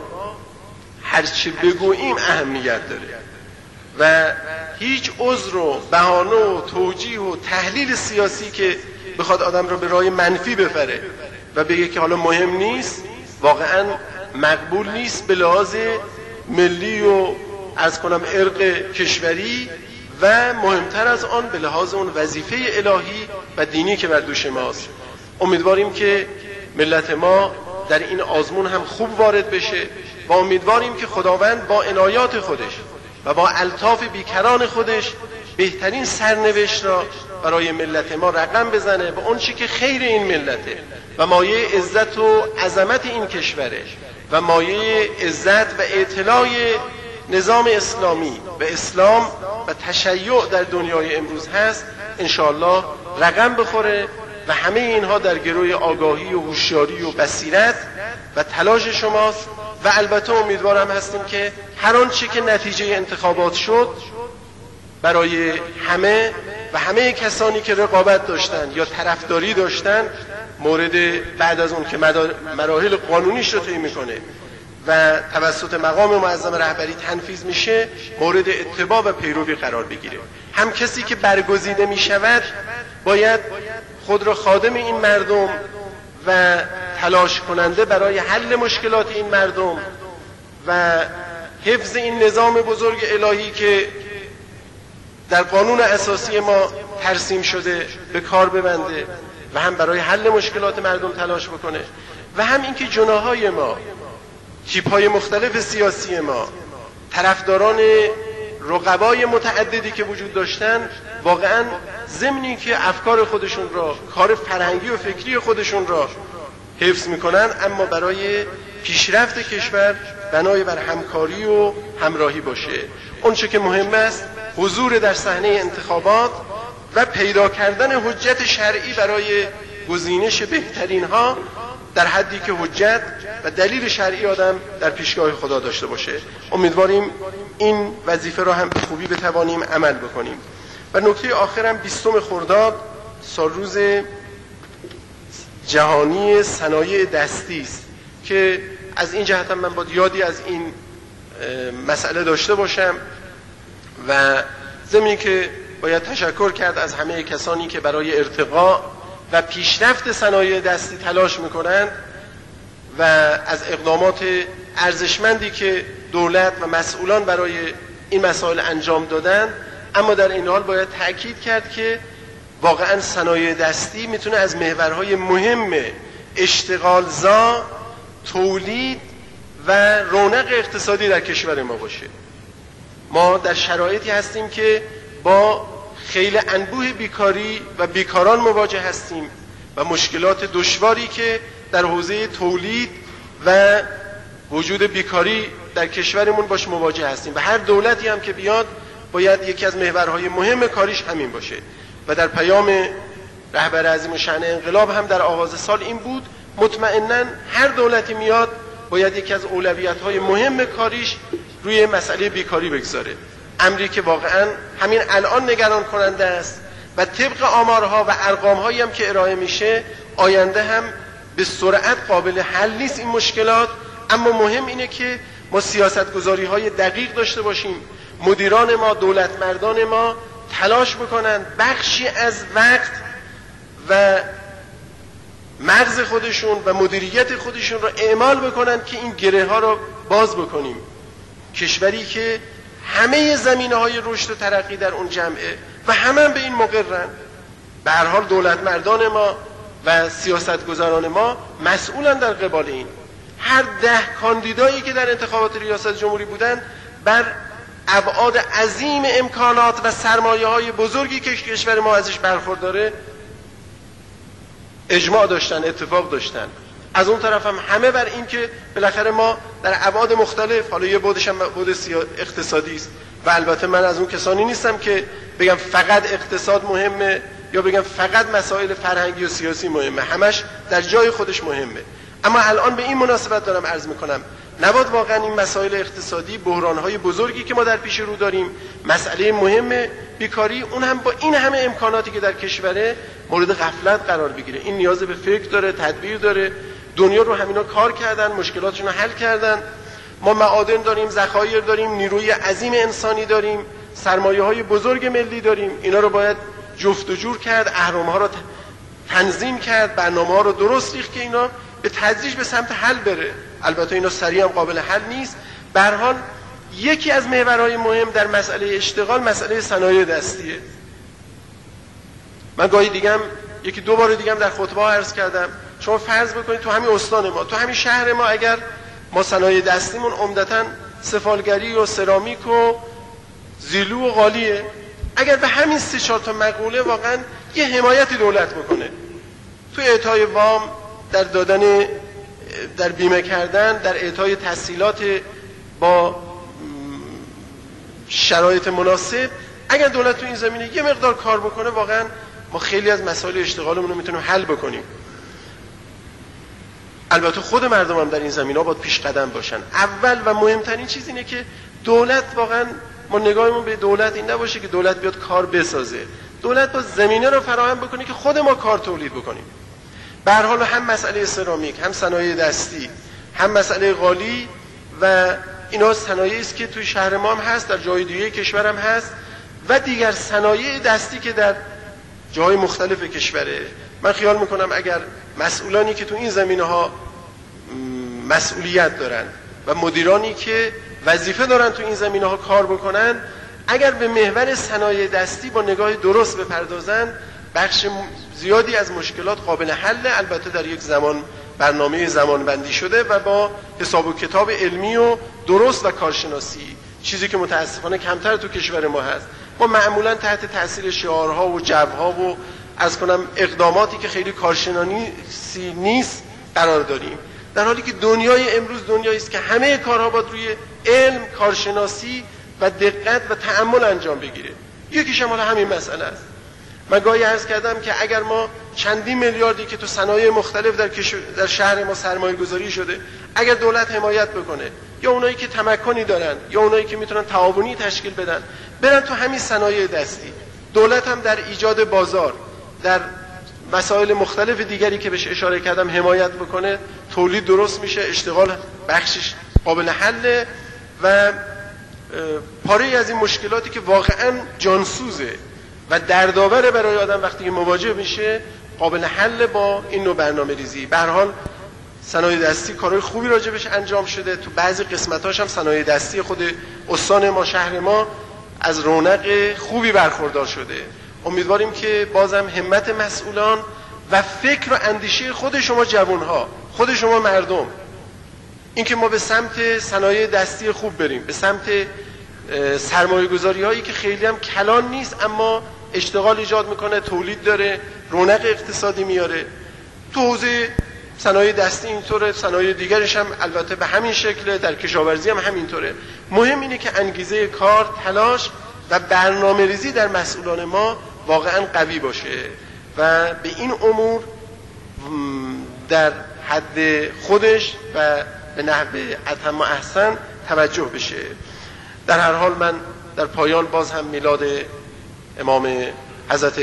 هرچی بگوییم اهمیت داره و هیچ عذر و بهانه و توجیه و تحلیل سیاسی که بخواد آدم رو به راه منفی بفره و بگه که حالا مهم نیست، واقعا مقبول نیست به لحاظ ملی و از کنم ارق کشوری و مهمتر از آن به لحاظ اون وظیفه الهی و دینی که بر دوش ماست. امیدواریم که ملت ما در این آزمون هم خوب وارد بشه و امیدواریم که خداوند با عنایات خودش و با الطاف بیکران خودش بهترین سرنوشت را برای ملت ما رقم بزنه و اون چی که خیر این ملته و مایه عزت و عظمت این کشوره و مایه عزت و اطلاع نظام اسلامی و اسلام و تشیع در دنیای امروز هست انشاءالله رقم بخوره و همه اینها در گروه آگاهی و هوشیاری و بصیرت و تلاش شماست و البته امیدوارم هستیم که هر آنچه که نتیجه انتخابات شد برای همه و همه کسانی که رقابت داشتن یا طرفداری داشتن مورد بعد از اون که مراحل قانونیش رو طی میکنه و توسط مقام معظم رهبری تنفیذ میشه مورد اتباع و پیروی قرار بگیره. هم کسی که برگزیده میشود باید خود را خادم این مردم و تلاش کننده برای حل مشکلات این مردم و حفظ این نظام بزرگ الهی که در قانون اساسی ما ترسیم شده به کار ببنده و هم برای حل مشکلات مردم تلاش بکنه و هم اینکه جناحهای ما، تیپ‌های مختلف سیاسی ما، طرفداران رقبای متعددی که وجود داشتن واقعاً ضمنی که افکار خودشون را، کار فرهنگی و فکری خودشون را حفظ میکنن اما برای پیشرفت کشور بنای بر همکاری و همراهی باشه. اون چه که مهم است حضور در صحنه انتخابات و پیدا کردن حجت شرعی برای گزینش بهترین ها در حدی که حجت و دلیل شرعی آدم در پیشگاه خدا داشته باشه. امیدواریم این وظیفه را هم به خوبی بتوانیم عمل بکنیم. و نکته آخرم بیستم خرداد سالروز جهانی صنایع دستی است که از این جهت هم من باید یادی از این مسئله داشته باشم و ضمن که باید تشکر کرد از همه کسانی که برای ارتقاء و پیشرفت صنایع دستی تلاش میکنند و از اقدامات ارزشمندی که دولت و مسئولان برای این مسائل انجام دادن. اما در این حال باید تأکید کرد که واقعا صنایع دستی میتونه از محورهای مهم اشتغالزا، تولید و رونق اقتصادی در کشور ما باشه. ما در شرایطی هستیم که با خیلی انبوه بیکاری و بیکاران مواجه هستیم و مشکلات دشواری که در حوزه تولید و وجود بیکاری در کشورمون باش مواجه هستیم و هر دولتی هم که بیاد باید یکی از محورهای مهم کاریش همین باشه و در پیام رهبر عظیم الشأن انقلاب هم در آغاز سال این بود مطمئناً هر دولتی میاد باید یکی از اولویت‌های مهم کاریش روی مسئله بیکاری بگذاره. امری که واقعاً همین الان نگران کننده است و طبق آمارها و ارقام‌هایی هم که ارائه میشه آینده هم به سرعت قابل حل نیست این مشکلات. اما مهم اینه که ما سیاستگذاری‌های دقیق داشته باشیم، مدیران ما، دولت مردان ما تلاش بکنن بخشی از وقت و مغز خودشون و مدیریت خودشون رو اعمال بکنن که این گره ها رو باز بکنیم. کشوری که همه زمینه های رشد و ترقی در اون جمعه و همه هم به این مقررن. به هر حال دولت مردان ما و سیاستگزاران ما مسئولن در قبال این. هر ده کاندیدایی که در انتخابات ریاست جمهوری بودن بر ابعاد عظیم امکانات و سرمایه های بزرگی که کشور ما ازش برخورداره اجماع داشتن، اتفاق داشتن. از اون طرف هم همه بر این که بالاخره ما در ابعاد مختلف، حالا یه بعدش هم بعد اقتصادی است و البته من از اون کسانی نیستم که بگم فقط اقتصاد مهمه یا بگم فقط مسائل فرهنگی و سیاسی مهمه، همش در جای خودش مهمه. اما الان به این مناسبت دارم عرض میکنم نباید واقعا این مسائل اقتصادی، بحرانهای بزرگی که ما در پیش رو داریم، مسئله مهم بیکاری، اون هم با این همه امکاناتی که در کشوره مورد غفلت قرار بگیره. این نیاز به فکر داره، تدبیر داره. دنیا رو همینا کار کردن، مشکلاتشون رو حل کردن. ما معادن داریم، ذخایر داریم، نیروی عظیم انسانی داریم، سرمایه‌های بزرگ ملی داریم. اینا رو باید جفت و جور کرد، اهرم‌ها رو تنظیم کرد، برنامه‌ها رو درست ریخت که اینا به تدریج به سمت حل بره. البته اینا سریع هم قابل حل نیست. به هر حال یکی از محورهای مهم در مسئله اشتغال مسئله صنایع دستیه. من گاهی دیگم یکی دو بار دیگم در خطبه ها عرض کردم شما فرض بکنید تو همین استان ما، تو همین شهر ما، اگر ما صنایع دستیمون عمدتاً سفالگری و سرامیک و زیلو و قالیه، اگر به همین سه چهار تا مقوله واقعا یه حمایتی دولت بکنه تو اعطای وام، در دادن در بیمه کردن، در اعطای تسهیلات با شرایط مناسب، اگر دولت تو این زمینه یه مقدار کار بکنه، واقعا ما خیلی از مسائل اشتغالمون رو میتونیم حل بکنیم. البته خود مردم هم در این زمینه باید پیش قدم باشن. اول و مهمترین چیز اینه که دولت، واقعا ما نگاهمون به دولت این نباشه که دولت بیاد کار بسازه. دولت باید زمینه رو فراهم بکنه که خود ما کار تولید بکنیم. به هر حال هم مسئله سرامیک، هم صنایع دستی، هم مسئله قالی و اینا صنایعی است که توی شهر ما هم هست، در جای دیگه کشور هم هست و دیگر صنایع دستی که در جای مختلف کشوره. من خیال میکنم اگر مسئولانی که تو این زمینه ها مسئولیت دارن و مدیرانی که وظیفه دارن تو این زمینه ها کار بکنن، اگر به محور صنایع دستی با نگاه درست بپردازن، بخش زیادی از مشکلات قابل حله. البته در یک زمان برنامه زمان بندی شده و با حساب و کتاب علمی و درست و کارشناسی، چیزی که متاسفانه کمتر تو کشور ما هست. ما معمولا تحت تاثیر شعارها و جوها و از کنم اقداماتی که خیلی کارشناسی نیست قرار داریم، در حالی که دنیای امروز دنیایی است که همه کارها باید روی علم، کارشناسی و دقت و تأمل انجام بگیره. یکیش هم همین مسئله است. من گاهی عرض کردم که اگر ما چندین میلیاردی که تو صنایع مختلف در, در شهر ما سرمایه گذاری شده، اگر دولت حمایت بکنه، یا اونایی که تمکنی دارن یا اونایی که میتونن تعاونی تشکیل بدن، برن تو همین صنایع دستی، دولت هم در ایجاد بازار، در مسائل مختلف دیگری که بهش اشاره کردم حمایت بکنه، تولید درست میشه، اشتغال بخشش قابل حله و پاره از این مشکلاتی که واقعا جانسوزه و دردآور برای آدم وقتی که مواجه میشه قابل حل با این نوع برنامه ریزی. به هر حال صنایع دستی کارهای خوبی راجبش انجام شده. تو بعضی قسمتاش هم صنایع دستی خود استان ما، شهر ما از رونق خوبی برخوردار شده. امیدواریم که بازم همت مسئولان و فکر و اندیشه خود شما جوانها، خود شما مردم، این که ما به سمت صنایع دستی خوب بریم، به سمت سرمایه گذاری هایی که خیلی هم کلان نیست اما اشتغال ایجاد میکنه، تولید داره، رونق اقتصادی میاره. تو حوزه صنایع دستی اینطوره، صنایع دیگرش هم البته به همین شکله، در کشاورزی هم همینطوره. مهم اینه که انگیزه کار، تلاش و برنامه ریزی در مسئولان ما واقعا قوی باشه و به این امور در حد خودش و به نحو اتم و احسن توجه بشه. در هر حال من در پایان باز هم میلاد امام حضرت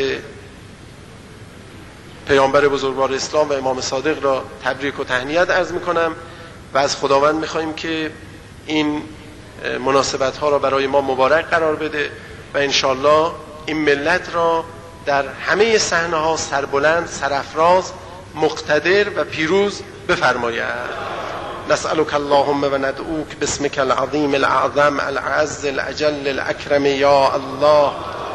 پیامبر بزرگوار اسلام و امام صادق را تبریک و تهنیت عرض میکنم و از خداوند میخوایم که این مناسبت ها را برای ما مبارک قرار بده و انشالله این ملت را در همه صحنه ها سربلند، سرافراز، مقتدر و پیروز بفرماید. نسألك اللهم و ندعوك باسمك العظیم الاعظم العز الاجل الاکرم یا الله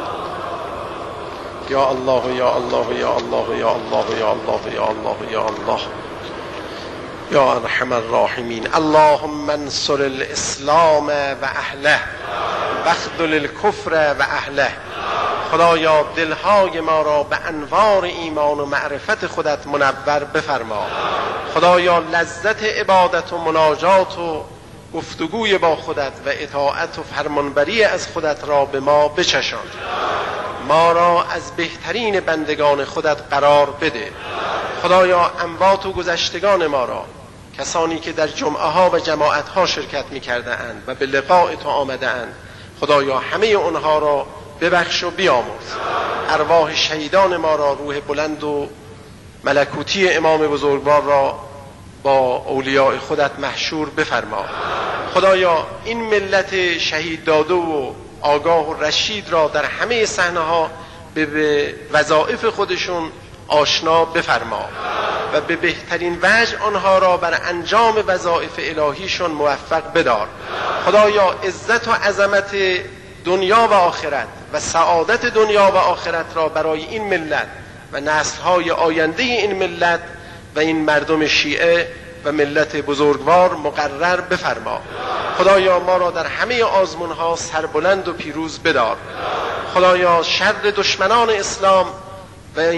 یا الله یا الله یا الله یا الله یا الله یا الله یا الله یا ارحم الراحمین. اللهم انصر الاسلام و اهله واخذل الکفر و اهله. خدایا دلهای ما را به انوار ایمان و معرفت خودت منور بفرما. خدایا لذت عبادت و مناجات و گفتگوی با خودت و اطاعت و فرمانبری از خودت را به ما بچشان. ما را از بهترین بندگان خودت قرار بده. خدایا اموات و گذشتگان ما را، کسانی که در جمعه ها و جماعت ها شرکت می کرده اند و به لقاء تو آمده اند، خدایا همه اونها را ببخش و بیامرز. ارواح شهیدان ما را، روح بلند و ملکوتی امام بزرگوار را با اولیاء خودت محشور بفرما. خدایا این ملت شهید داده و آگاه و رشید را در همه صحنه ها به وظایف خودشون آشنا بفرما و به بهترین وجه آنها را بر انجام وظایف الهیشون موفق بدار. خدایا عزت و عظمت دنیا و آخرت و سعادت دنیا و آخرت را برای این ملت و نسل‌های آینده این ملت و این مردم شیعه و ملت بزرگوار مقرر بفرما. خدایا ما را در همه آزمون‌ها سربلند و پیروز بدار. خدایا شر دشمنان اسلام و این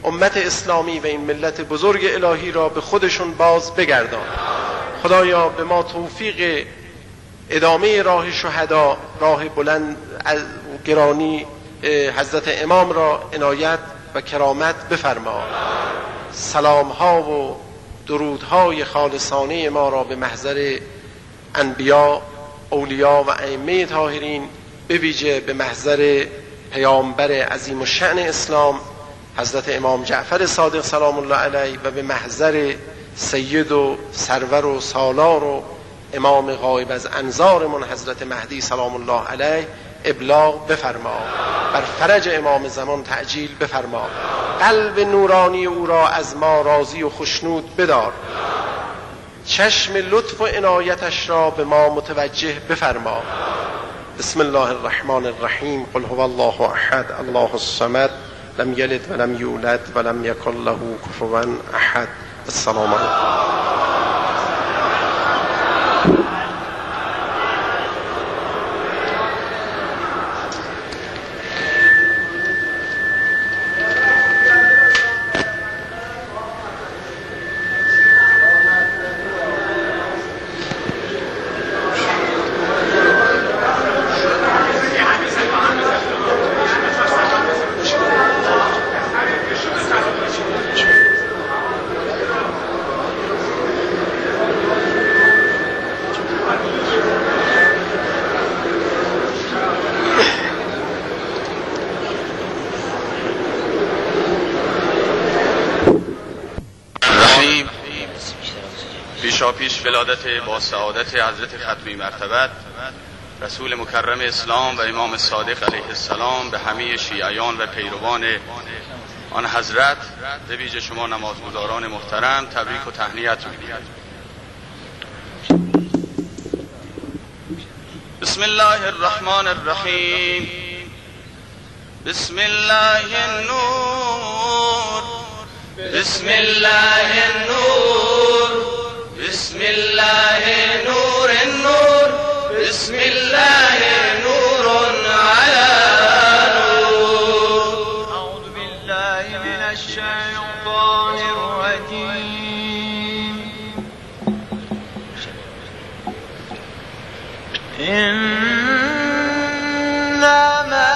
امت اسلامی و این ملت بزرگ الهی را به خودشون باز بگردان. خدایا به ما توفیق ادامه راه شهدا، راه بلند گرانی حضرت امام را عنایت و کرامت بفرما. سلام ها و درودهای خالصانه ما را به محضر انبیا، اولیا و ائمه طاهرین، به ویژه به محضر پیامبر عظیم الشأن اسلام حضرت امام جعفر صادق سلام الله علیه و به محضر سید و سرور و سالار و امام غایب از انظارمون حضرت مهدی سلام الله علیه ابلاغ بفرما. بر فرج امام زمان تعجیل بفرما. قلب نورانی او را از ما راضی و خشنود بدار. چشم لطف و عنایتش را به ما متوجه بفرما. بسم الله الرحمن الرحیم. قل هو الله احد الله الصمد لم یلد ولم یولد ولم یکن له کفوا احد. السلام علیکم. پیش ولادت با سعادت حضرت ختمی مرتبت رسول مکرم اسلام و امام صادق علیه السلام به همه شیعیان و پیروان آن حضرت، به ویژه شما نمازگزاران محترم، تبریک و تهنیت می‌گویم. بسم الله الرحمن الرحیم. بسم الله النور. بسم الله النور. بسم الله نور النور. بسم الله نور على نور. أعوذ بالله من الشيطان الرجيم. إنما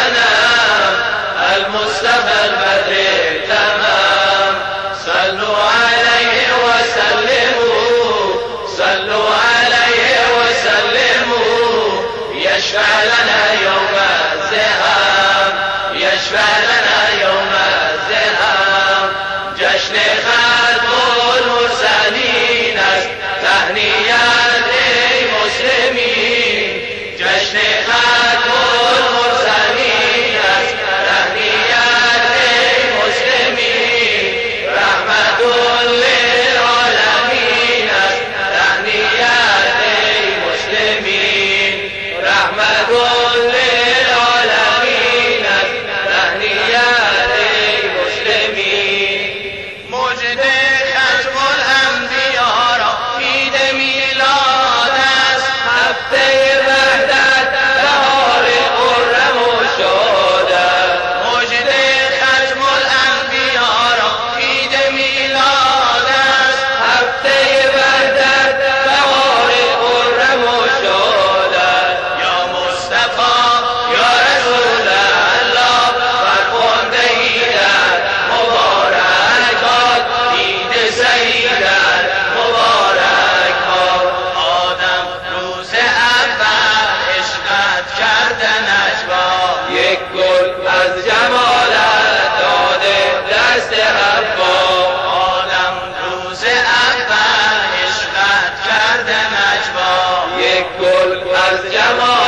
المصطفى البدر تمام. صلوا از جمال